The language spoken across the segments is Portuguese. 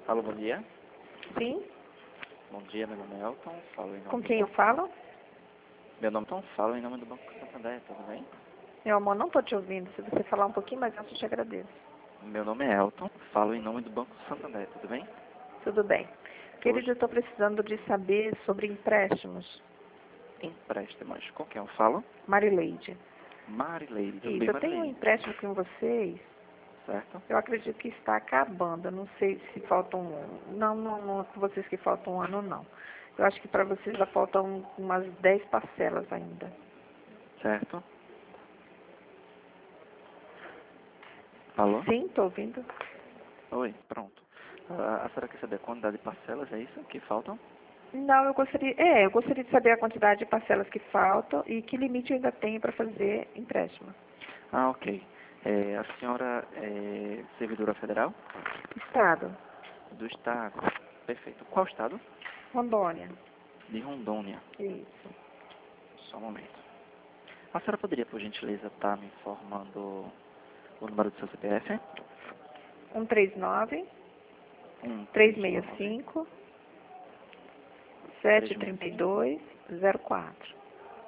Alô, bom dia. Sim? Bom dia, meu nome é Elton, falo em nome Com do quem eu banco. falo? Meu nome é Elton, falo em nome do Banco Santander, tudo bem? Meu amor, não estou te ouvindo. Se você falar um pouquinho mais alto, eu te agradeço. Meu nome é Elton, falo em nome do Banco Santander, tudo bem? Tudo bem. Querido, Hoje, eu estou precisando de saber sobre empréstimos. empréstimos. Com quem eu falo? Marileide. Marileide, tudo Isso, bem, eu tenho um Marileide? empréstimo com vocês. Certo? Eu acredito que está acabando. Eu não sei se falta um ano. Não é com vocês que falta um ano, não. Eu acho que para vocês já faltam umas 10 parcelas ainda. Certo? Alô? Sim, estou ouvindo. Oi, pronto. A senhora quer saber a quantidade de parcelas, é isso que faltam? Não, eu gostaria de saber a quantidade de parcelas que faltam e que limite eu ainda tenho para fazer empréstimo. Ah, ok. A senhora é servidora federal? Estado, Do estado. Perfeito. Qual estado? Rondônia. De Rondônia. Isso. Só um momento. A senhora poderia, por gentileza, estar me informando o número do seu CPF? 139 139 365 365 732 04.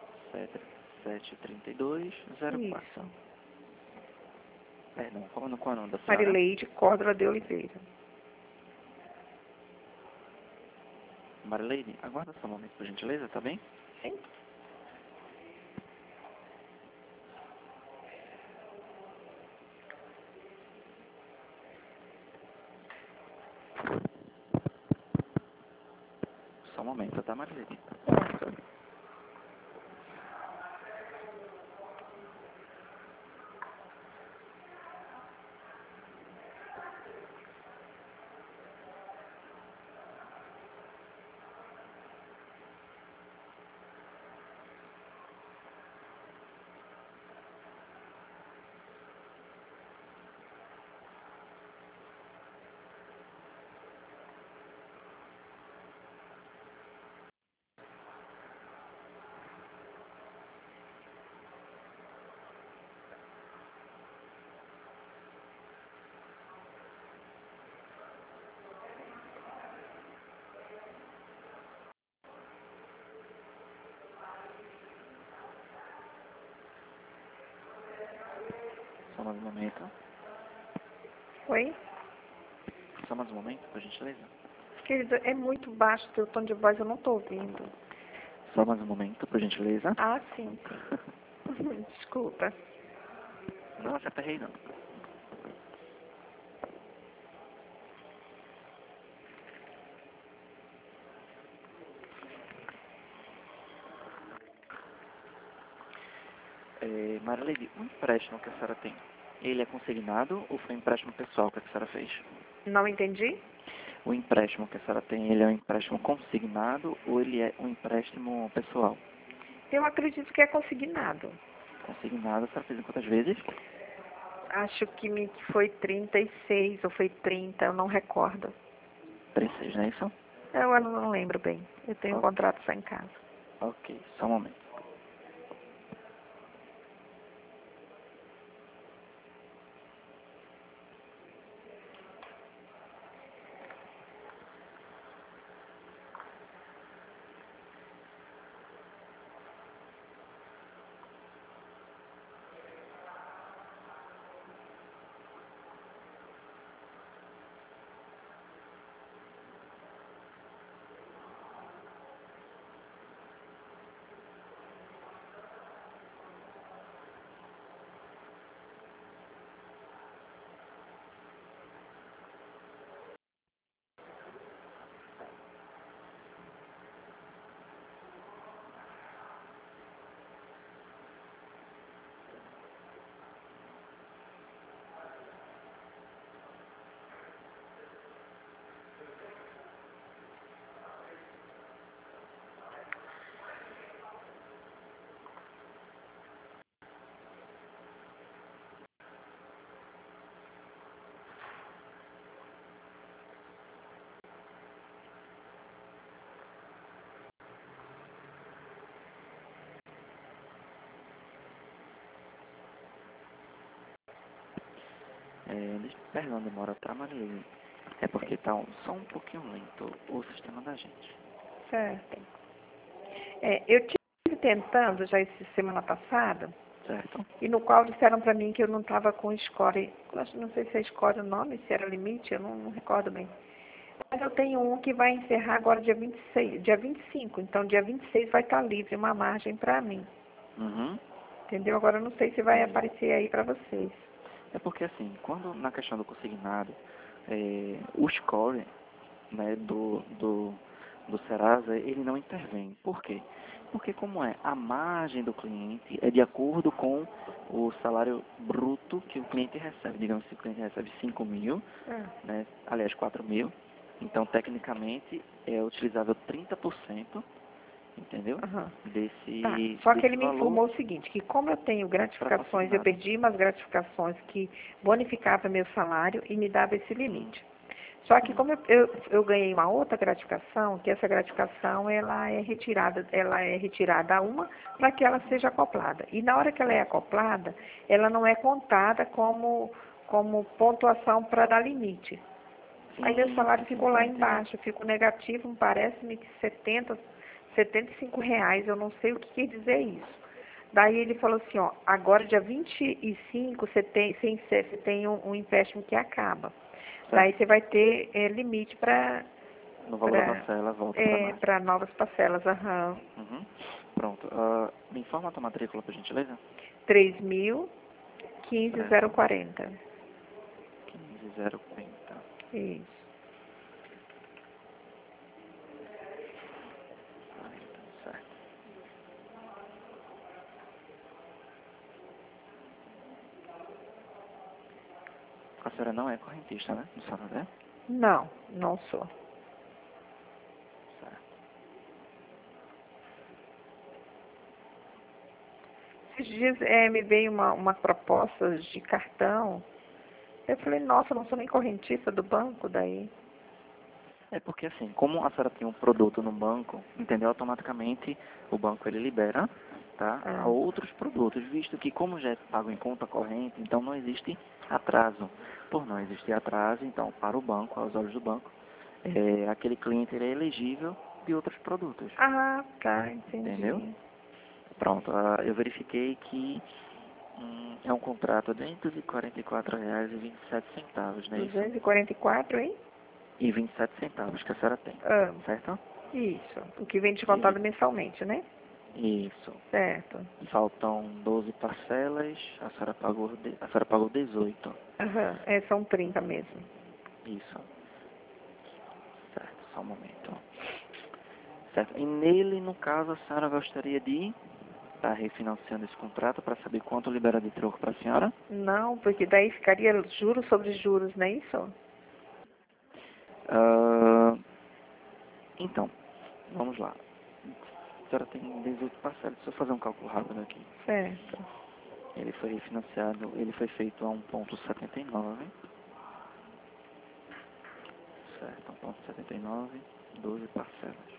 7732 04. Isso. Perdão, qual é o nome da senhora? Marileide Córdova de Oliveira. Marileide, aguarda só um momento, por gentileza, tá bem? Sim? Só um momento, tá, Marileide? Certo. Só mais um momento. Oi? Só mais um momento, por gentileza. Querido, é muito baixo o teu tom de voz, eu não estou ouvindo. Só mais um momento, por gentileza. Ah, sim, sim. Desculpa. Não, já aperrei não. Marileide, o empréstimo que a senhora tem, ele é consignado ou foi um empréstimo pessoal que a senhora fez? Não entendi? O empréstimo que a senhora tem, ele é um empréstimo consignado ou ele é um empréstimo pessoal? Eu acredito que é consignado. Consignado, a senhora fez em quantas vezes? Acho que foi 36 ou foi 30, eu não recordo. 36, não é isso? Eu não lembro bem. Eu tenho um O- contrato só em casa. ok, só um momento. Perdão, demora, tá, Marileide? É porque tá só um pouquinho lento o sistema da gente. Certo. Eu tive tentando já essa semana passada, Certo? e no qual disseram para mim que eu não estava com score. Não sei se é score o nome, se era limite, eu não recordo bem. Mas eu tenho um que vai encerrar agora dia 26, dia 25. Então, dia 26 vai estar livre, uma margem para mim. Uhum. Entendeu? Agora eu não sei se vai aparecer aí para vocês. É porque assim, quando na questão do consignado, o score, né, do Serasa, ele não intervém. Por quê? Porque como a margem do cliente é de acordo com o salário bruto que o cliente recebe. Digamos que o cliente recebe 5 mil, né, aliás 4 mil, então tecnicamente é utilizável 30%, entendeu? Aham. Desse, Tá. Só que desse ele me valor informou o seguinte, que como eu tenho para gratificações, eu consignado. perdi umas gratificações que bonificavam meu salário e me dava esse limite. Só que como eu ganhei uma outra gratificação, que essa gratificação ela é retirada uma para que ela seja acoplada. E na hora que ela é acoplada, ela não é contada como pontuação para dar limite. Aí meu salário ficou lá embaixo, ficou negativo, parece-me que R$ 75, eu não sei o que quer dizer isso. Daí ele falou assim, ó, agora dia 25 você tem um empréstimo que acaba. Daí você vai ter limite para No valor da parcela, volta para mais. para novas parcelas, aham. Uhum. Pronto. Me informa a tua matrícula, por gentileza? 3.015.040. 15040. Isso. Certo. A senhora não é correntista, né? No Santander? Não, não sou. Certo. Esses dias me veio uma proposta de cartão. Eu falei, nossa, eu não sou nem correntista do banco daí. É porque assim, como a senhora tem um produto no banco, entendeu? Automaticamente o banco ele libera, tá? A Ah, outros produtos, visto que como já é pago em conta corrente, então não existe atraso. Por não existir atraso, então para o banco, aos olhos do banco, aquele cliente ele é elegível de outros produtos, tá, entendeu? entendi. Pronto, eu verifiquei que é um contrato de R$ 244,27, não é isso? 244, hein? E 27 centavos que a senhora tem, Ah, certo? isso. O que vem E, descontado mensalmente, né? isso. Certo. Faltam 12 parcelas, a senhora pagou 18. Aham, são 30 mesmo. Isso. Certo, só um momento. Certo. E nele, no caso, a senhora gostaria de estar refinanciando esse contrato para saber quanto libera de troco para a senhora? Não, porque daí ficaria juros sobre juros, não é isso? Ah, então, vamos lá. A senhora tem 18 parcelas. Deixa eu fazer um cálculo rápido aqui. Certo. Ele foi refinanciado, ele foi feito a 1,79. Certo, 1,79, 12 parcelas.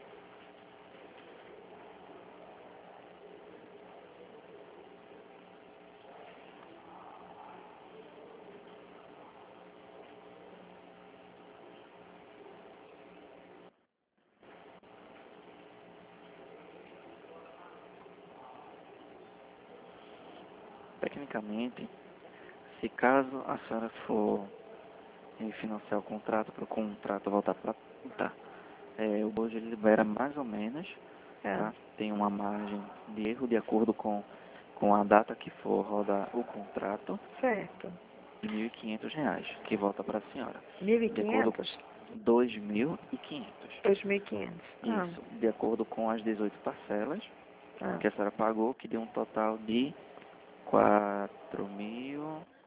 Tecnicamente, se caso a senhora for refinanciar o contrato para o contrato voltar para tá, o bojo ele libera mais ou menos, Ah, tá? Tem uma margem de erro de acordo com a data que for rodar o contrato certo. de R$ 1.500 que volta para a senhora. De acordo com 1.500? 2.500. 2.500. Isso, de acordo com as 18 parcelas Ah, que a senhora pagou, que deu um total de 4.000.